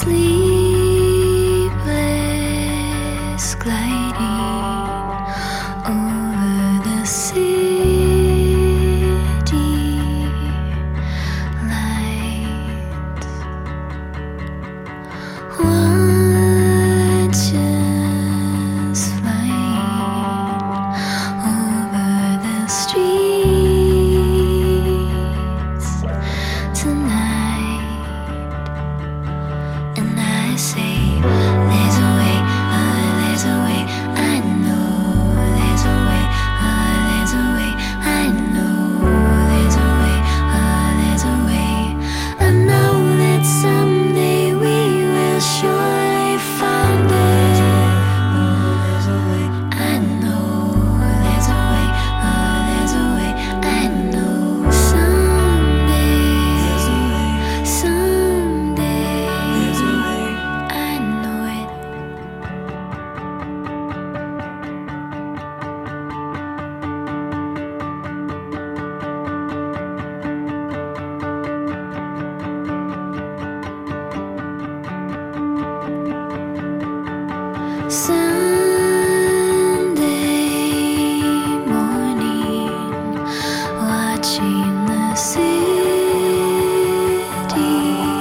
sleepless gliding over the city lights. Watches flying over the streets tonight, and I say, there's a way, there's a way, I know there's a way, there's a way, I know there's a way, there's a way. I know that someday we will surely find it. There's a way, I know there's a way, there's a way, I know someday, someday, I know it. Sunday morning, watching the city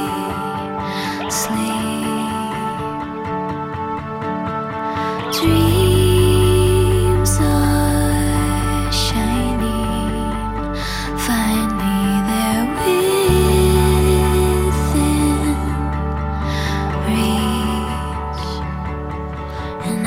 sleep. Dreams are shining, finally they're within reach, and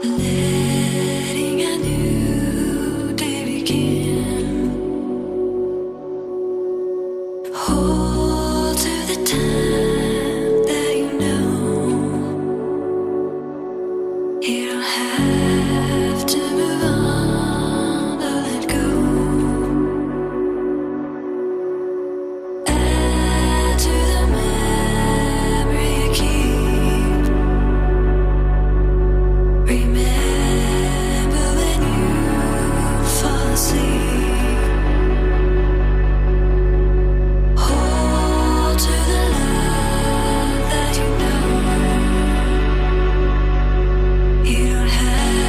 letting a new day begin. Hold to the time that you know. You don't have to move on or let go. Add to the memory you keep. Remember when you fall asleep. Hold to the love that you know. You don't have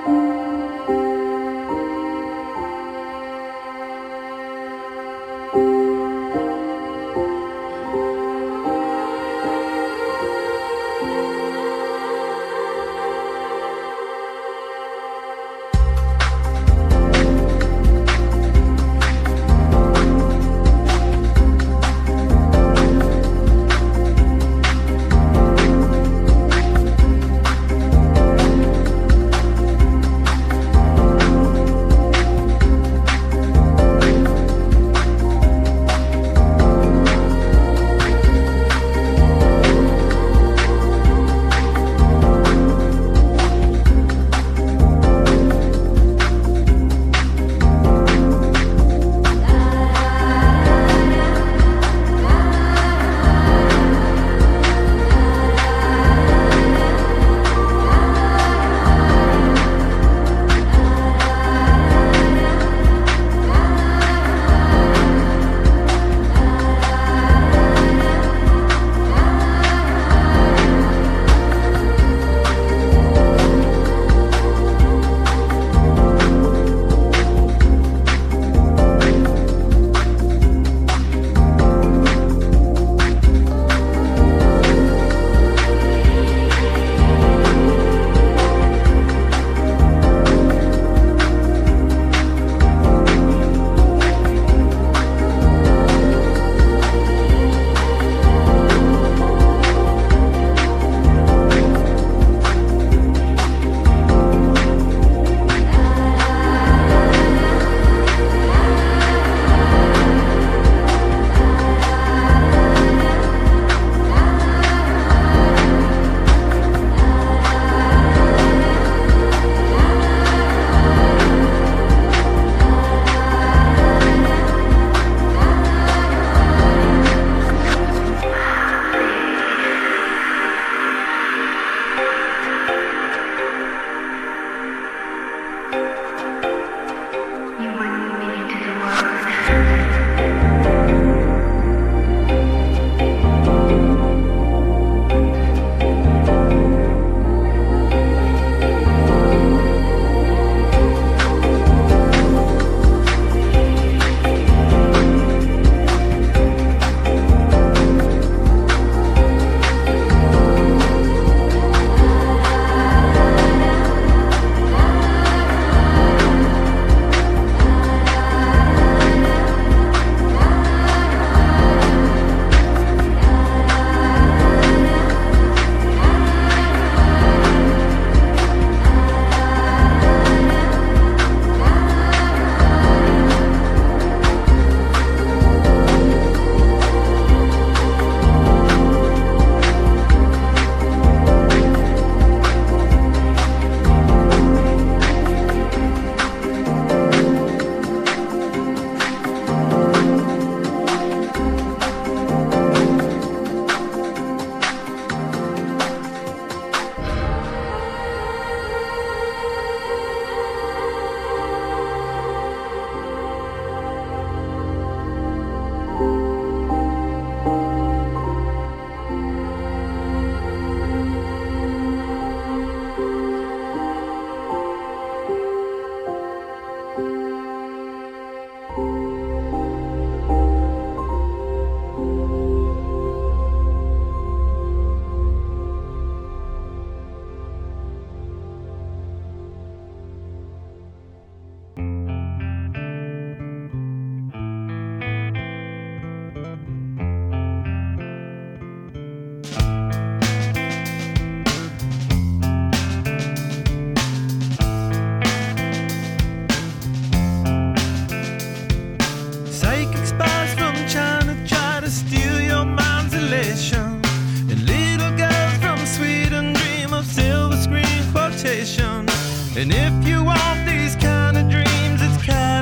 And if you want these kind of dreams, it's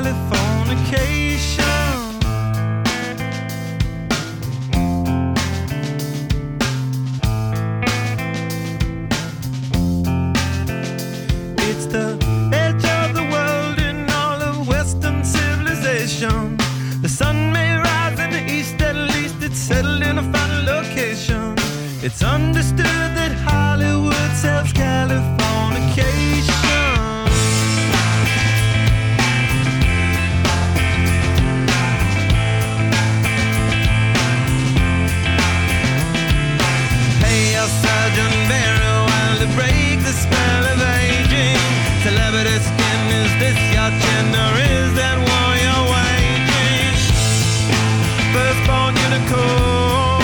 Californication. It's the edge of the world in all of Western civilization. The sun may rise in the east, at least it's settled in a final location. It's understood that Hollywood sells Californication. asking, is this your gender? Is that war you're waging? Firstborn unicorn,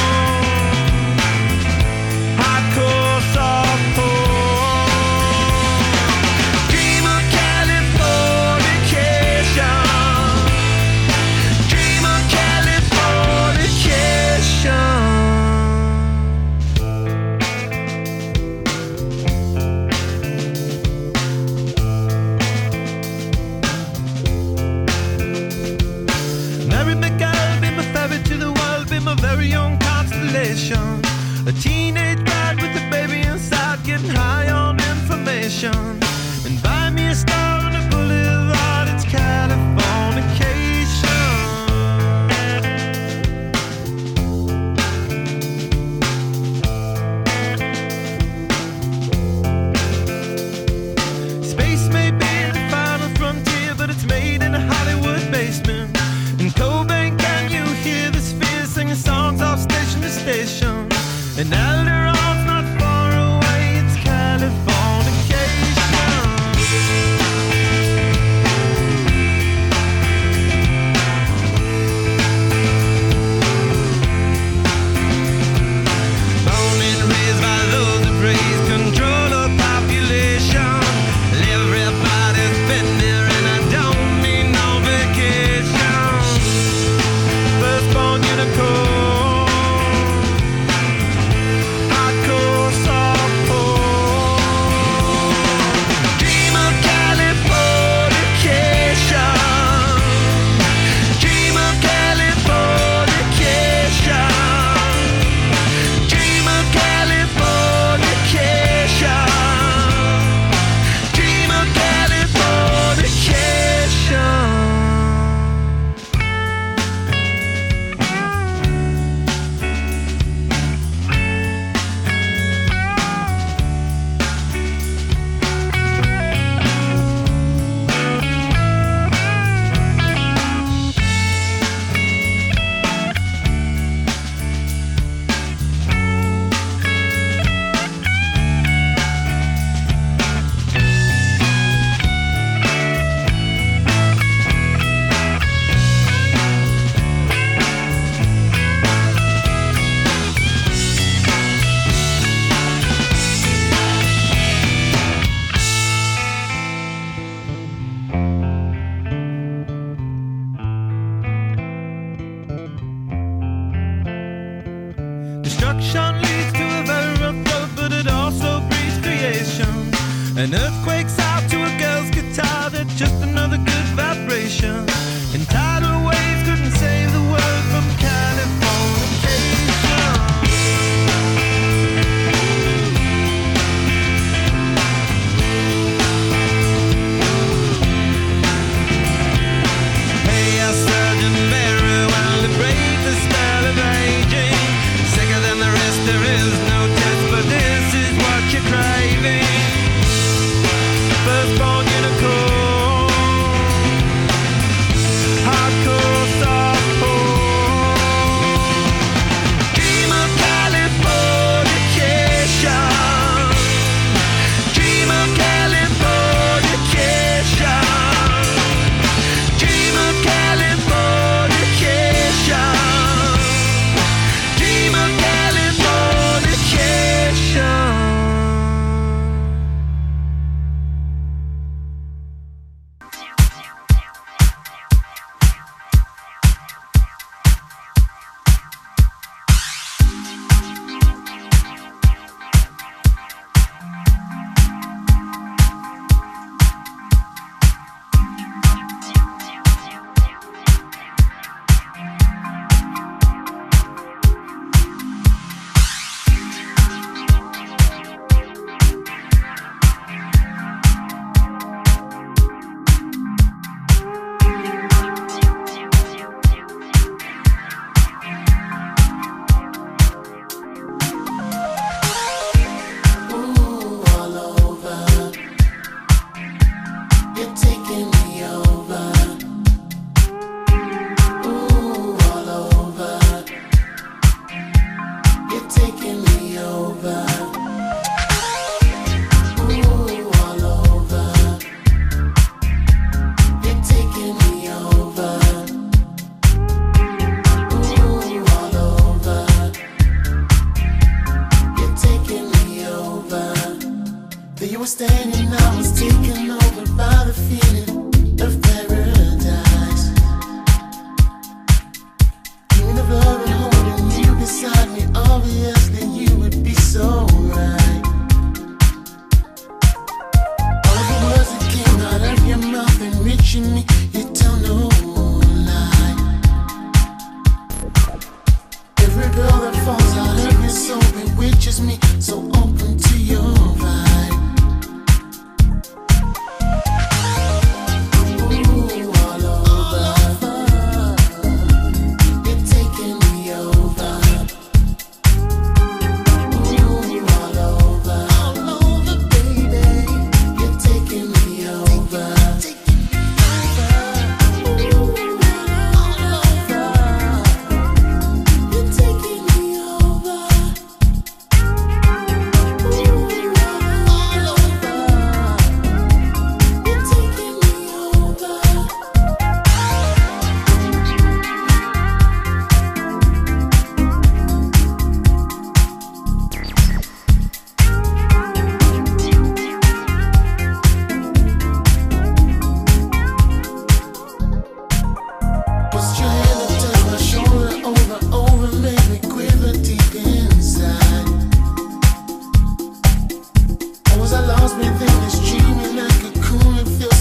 hardcore softcore. Dream of Californication. Dream of Californication. Mary McGill, be my ferry to the world, be my very own constellation. A teenage bride with a baby inside, getting high on information. And buy me a star on a boulevard, it's Californication. Space may be the final frontier, but it's made in a Hollywood basement. In Cobain, can you hear the sphere singing songs off station to station? And Alderon's not far away, it's Californication. Born and raised by those that praise control of population. Everybody's been there and I don't need no vacation. Firstborn unicorn, hardcore softcore. Dream of Californication. Dream of Californication. Dream of Californication. Dream of Californication. Destruction leads to a very rough road, but it also breeds creation. An earthquake's out to a girl's guitar, that's just another good vibration. And tidal waves couldn't save the world from Californication. Hey, a Surgeon Mary, well, to break the spell of aging. Sicker than the rest, there is no test, but this is what you're craving. Firstborn unicorn, hardcore softcore. Dream of Californication. Dream of Californication. Dream of Californication. Dream of Californication.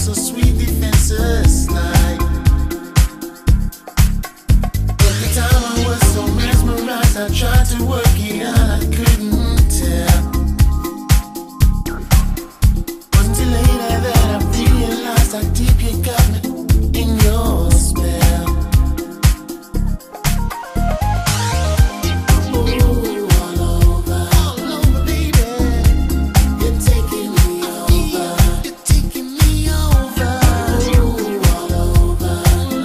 so sweet, defenses slide. Every time I was so mesmerized, I tried to work it out, I couldn't tell. Wasn't until later that I realized how deep you got me in your spell. Ooh, all over, baby. You're taking me over. You're taking me over. Ooh, all over.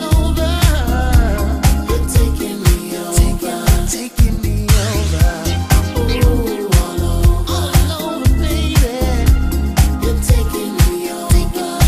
You're taking me over. Taking me over. Ooh, all over, baby. You're taking me over.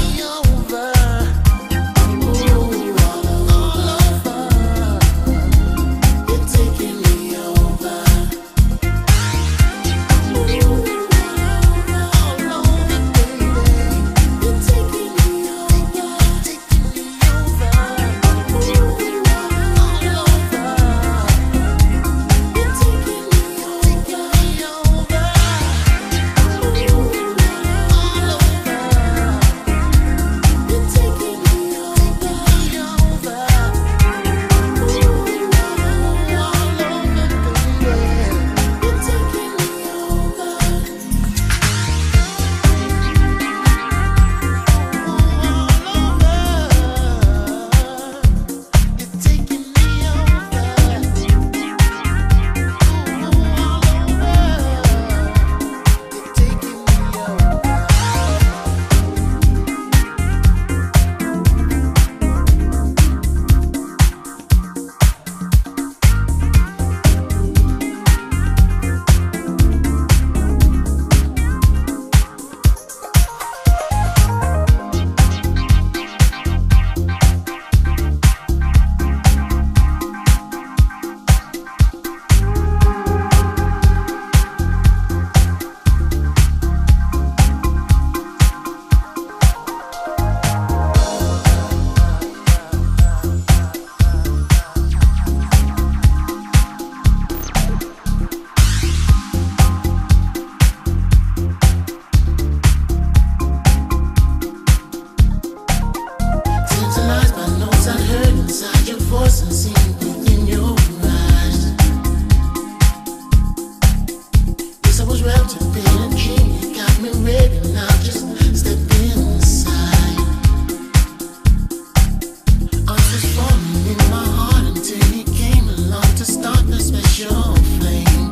Tantalized by notes I heard inside your voice and seen within your eyes. Yes, I was wrapped up in a dream. You got me ready now, just step inside. Ice was falling in my heart until you came along to start the special flame.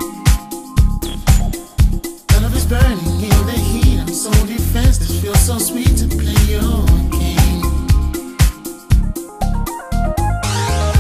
Love is burning in the heat. I'm so defenseless, feels so sweet to play your game.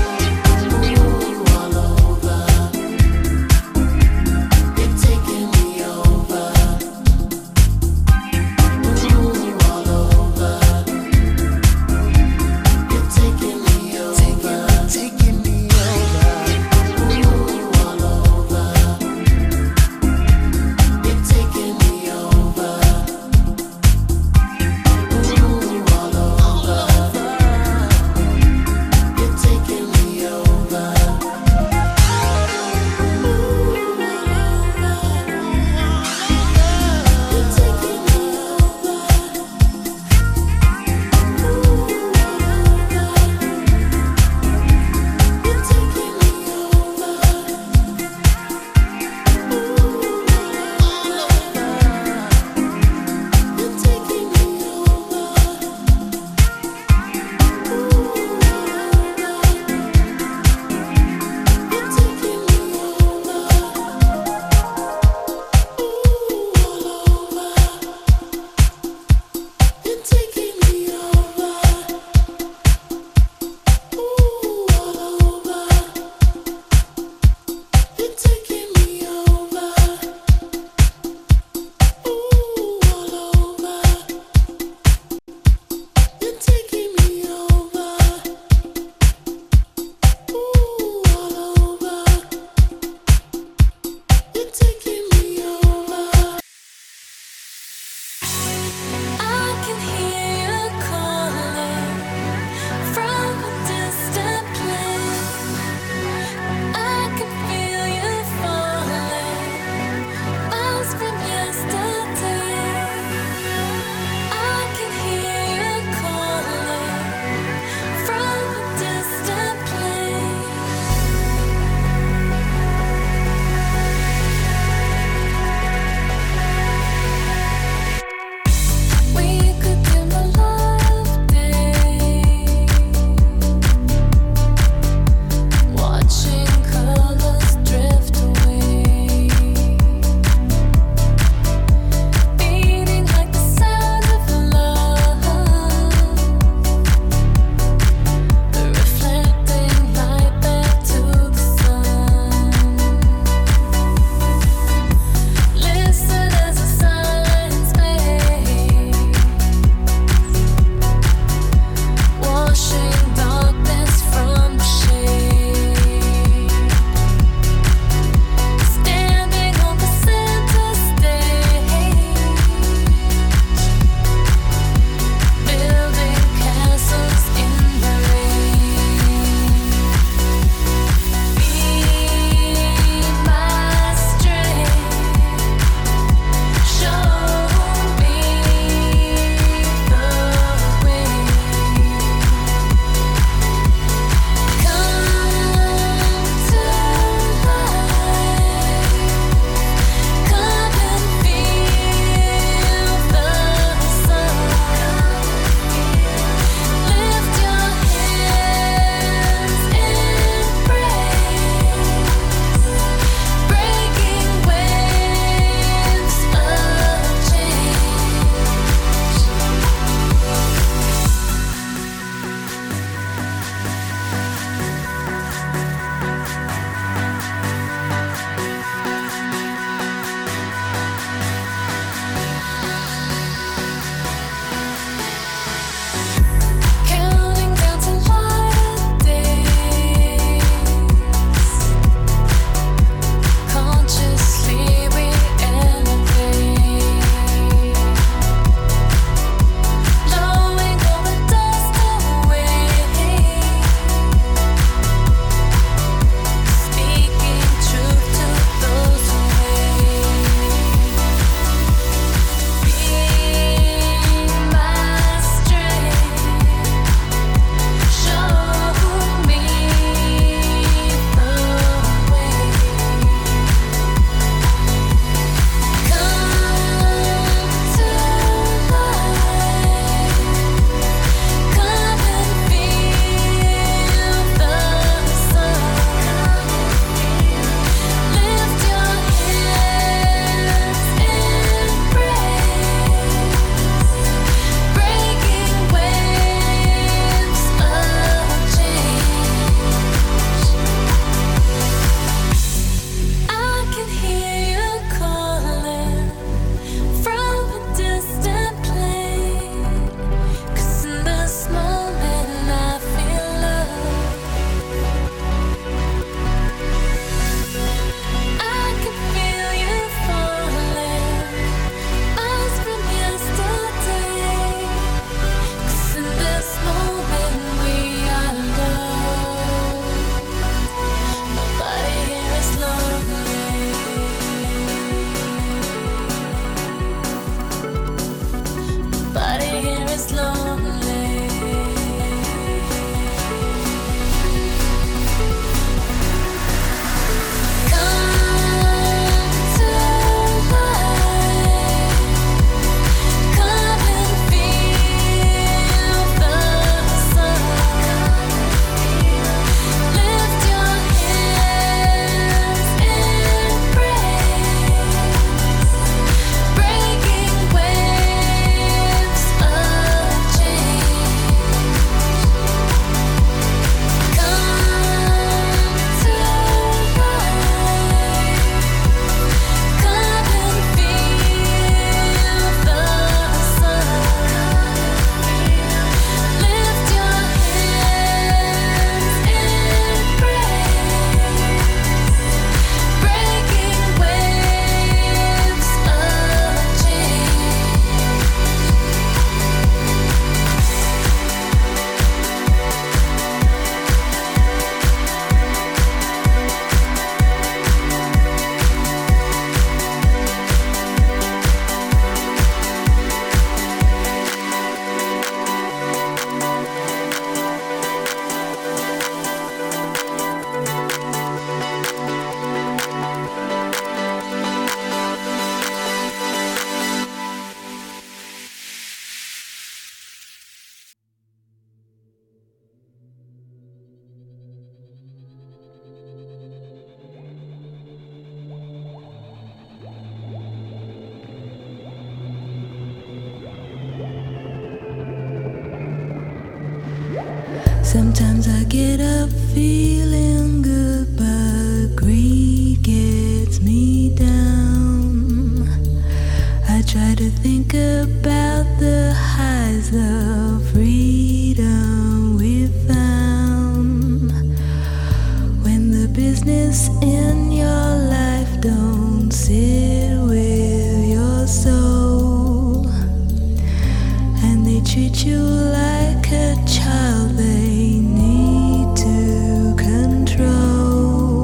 Sometimes I get up feeling good, but greed gets me down. I try to think about the highs of freedom we found. When the business in your life don't sit with your soul, and they treat you like a child they need to control.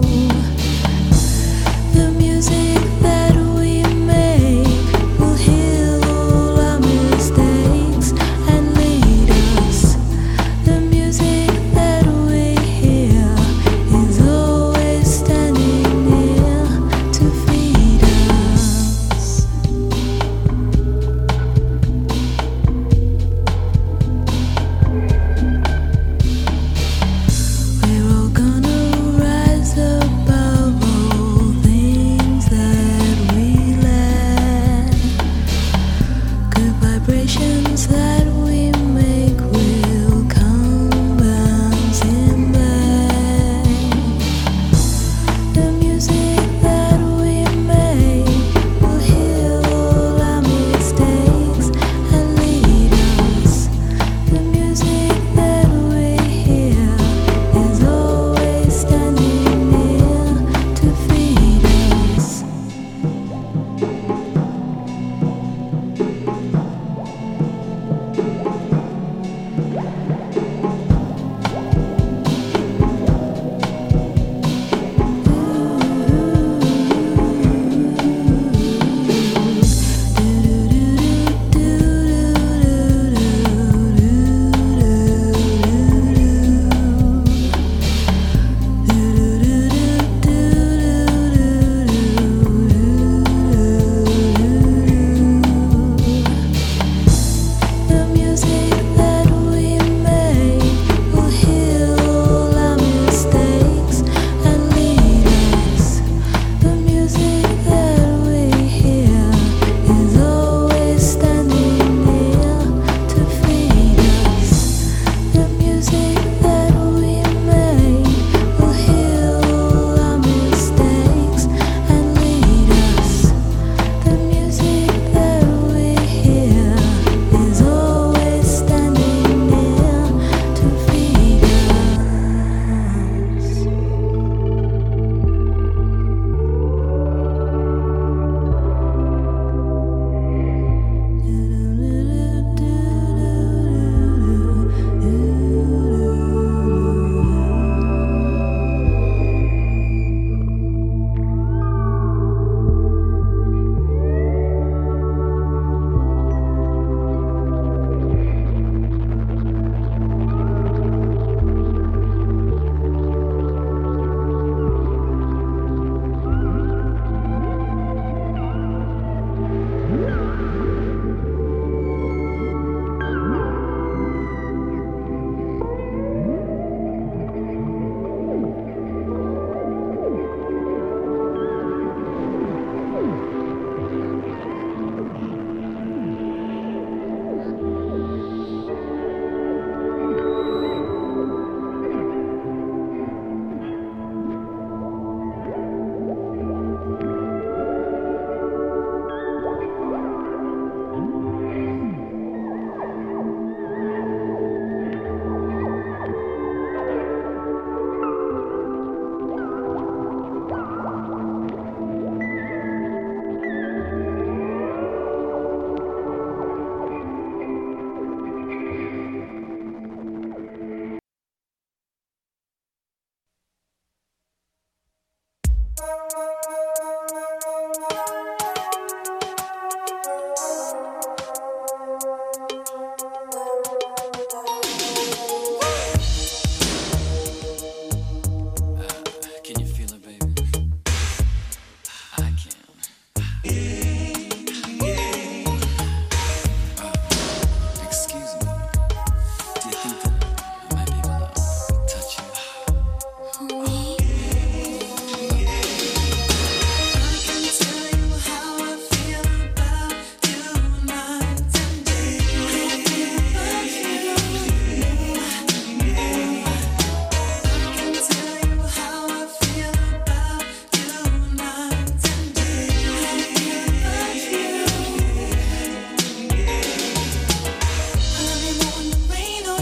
The music that we make will heal all our mistakes and lead us. The music that we hear is always standing near to feed us.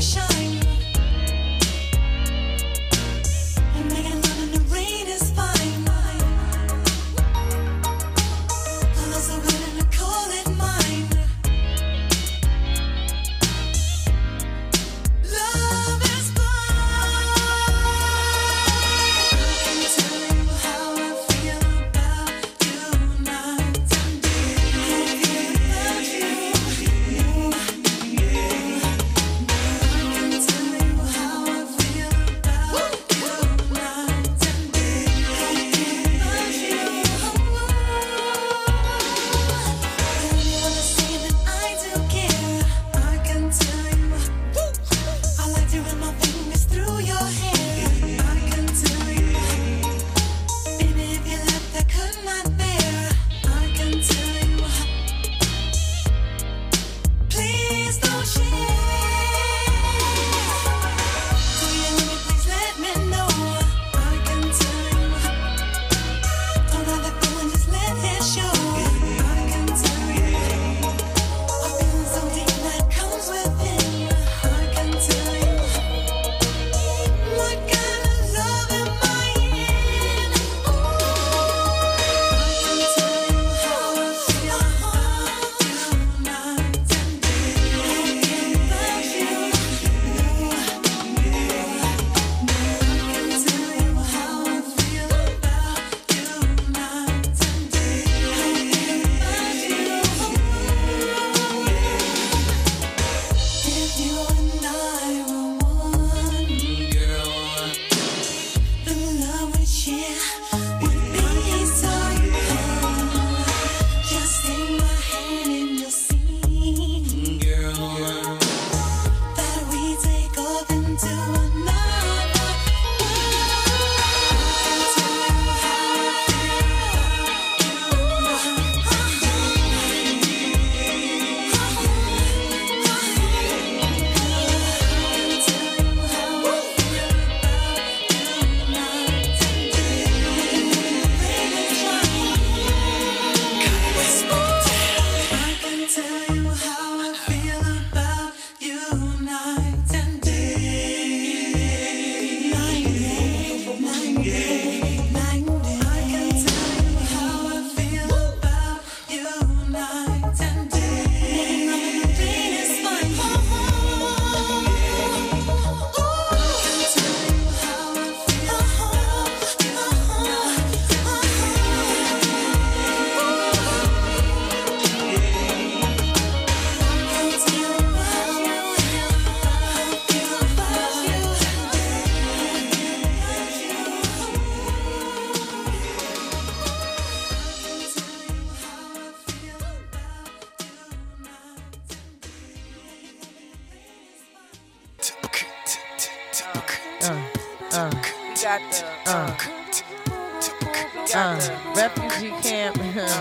Refugee camp,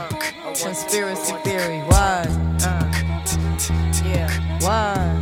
conspiracy theory, why? Yeah, why?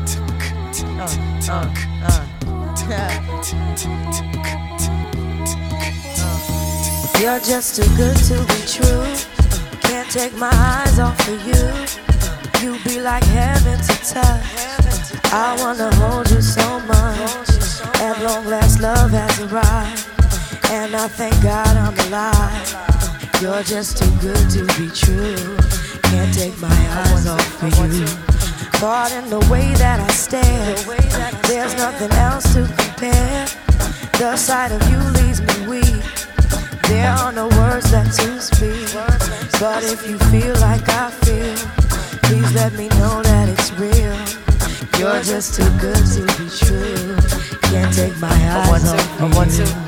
You're just too good to be true. Can't take my eyes off of you. You be like heaven to touch. I wanna hold you so much. At long last, love has arrived, and I thank God I'm alive. You're just too good to be true. Can't take my eyes off of you. Caught in the way that I stare, there's nothing else to compare. The sight of you leaves me weak. There are no words left to speak. But if you feel like I feel, please let me know that it's real. You're just too good to be true. Can't take my eyes off you.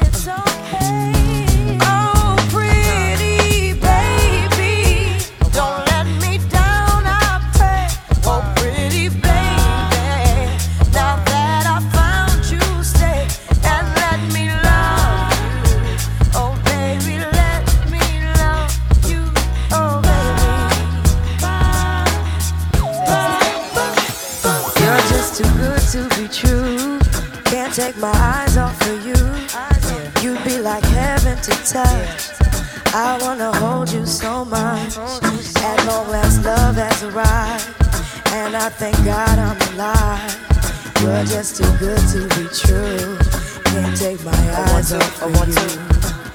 Don't touch. I wanna hold you so much. At long last, love has arrived, and I thank God I'm alive. You're just too good to be true. Can't take my eyes off of you.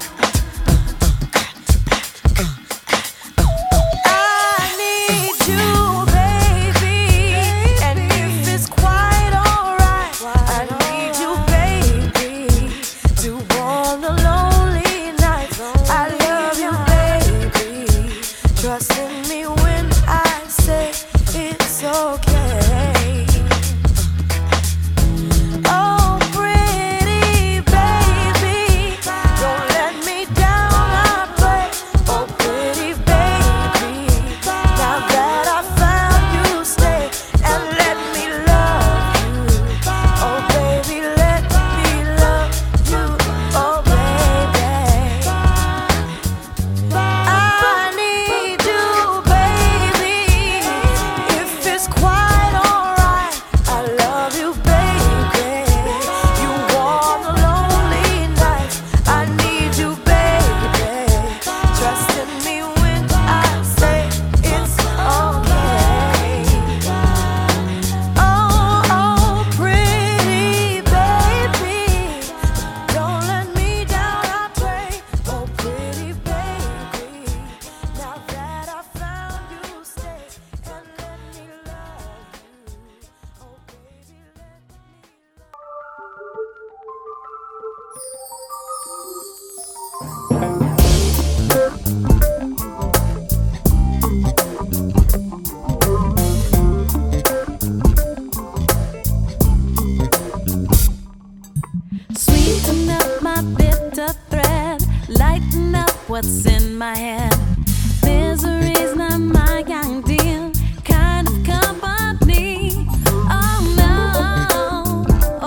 What's in my head? Misery's not my ideal kind of company. Oh no.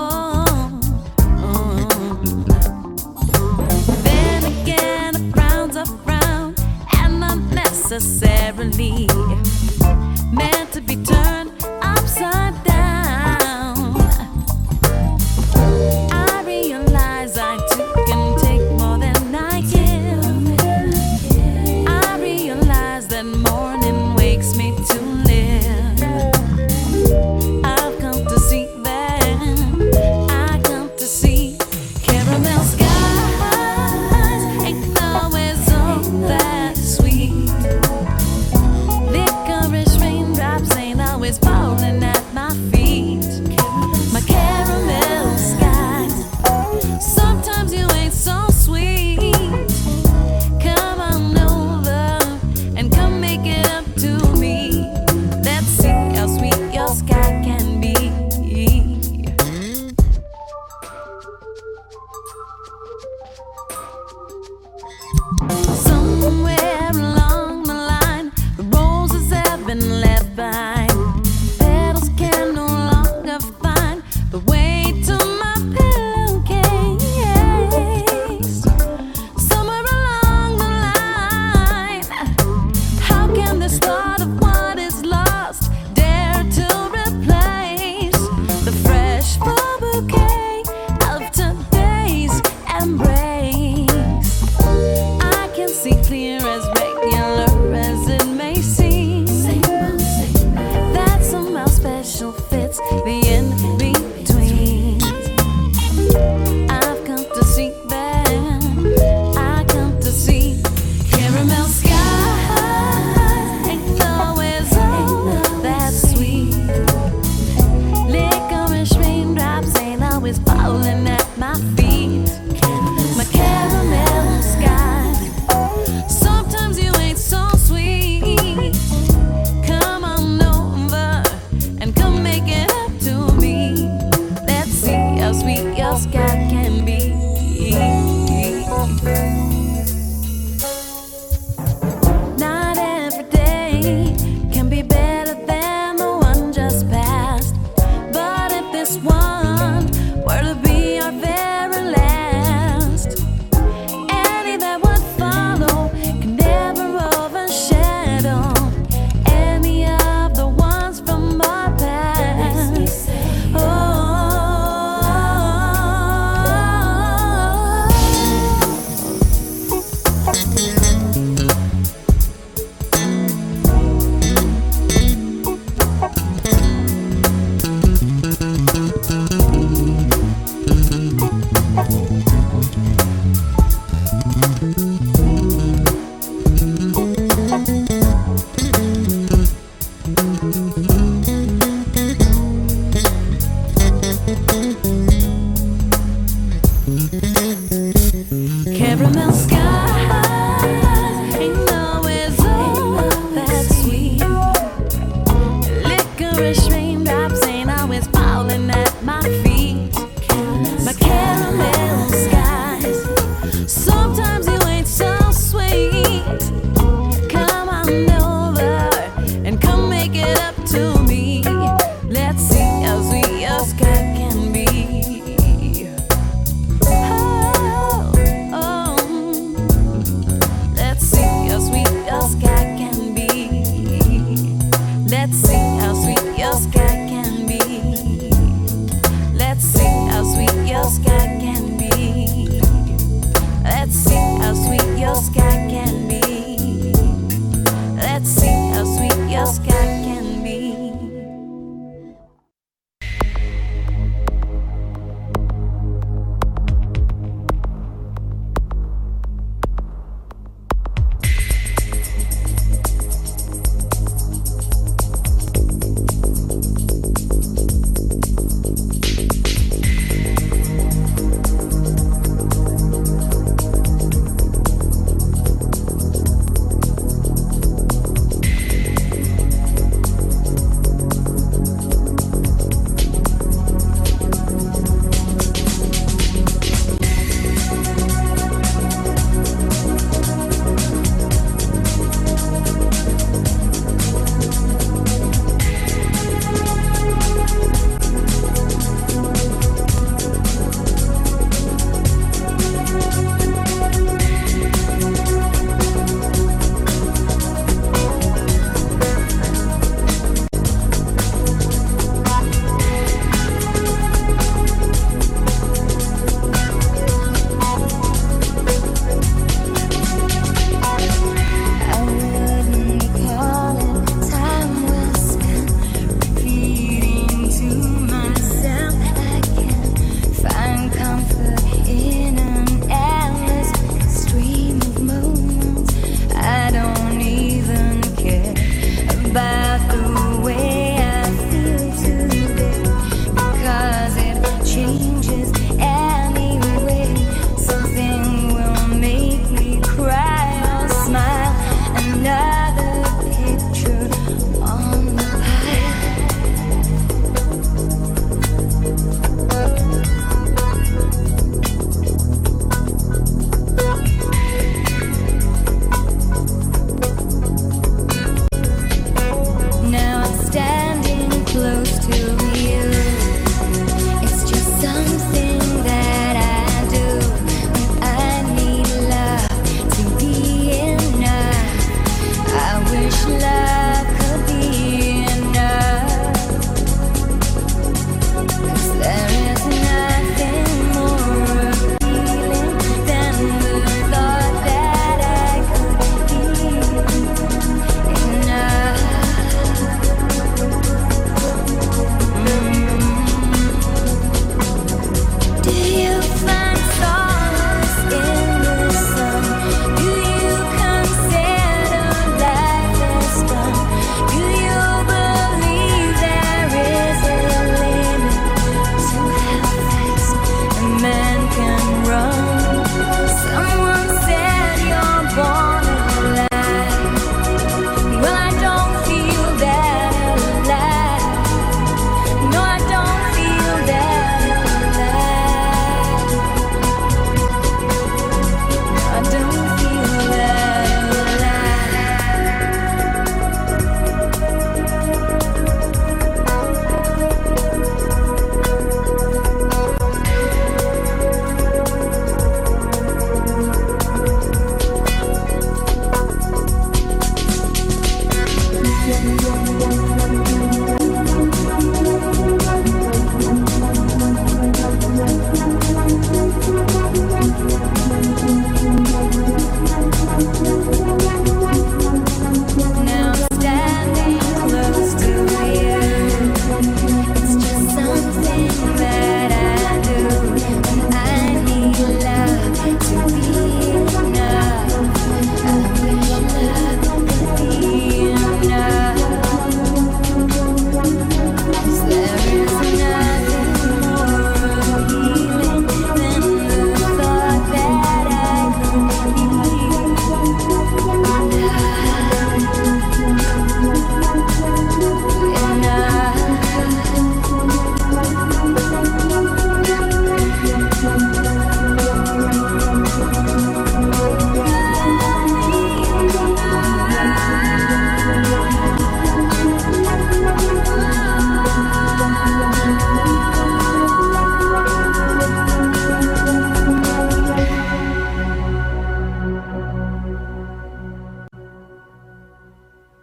Then again, a frown's a frown, and not necessarily meant to be turned upside down. I realize I too can take more than I give. Morning wakes me to live. I've come to see that. I come to see caramel skies ain't always all that sweet.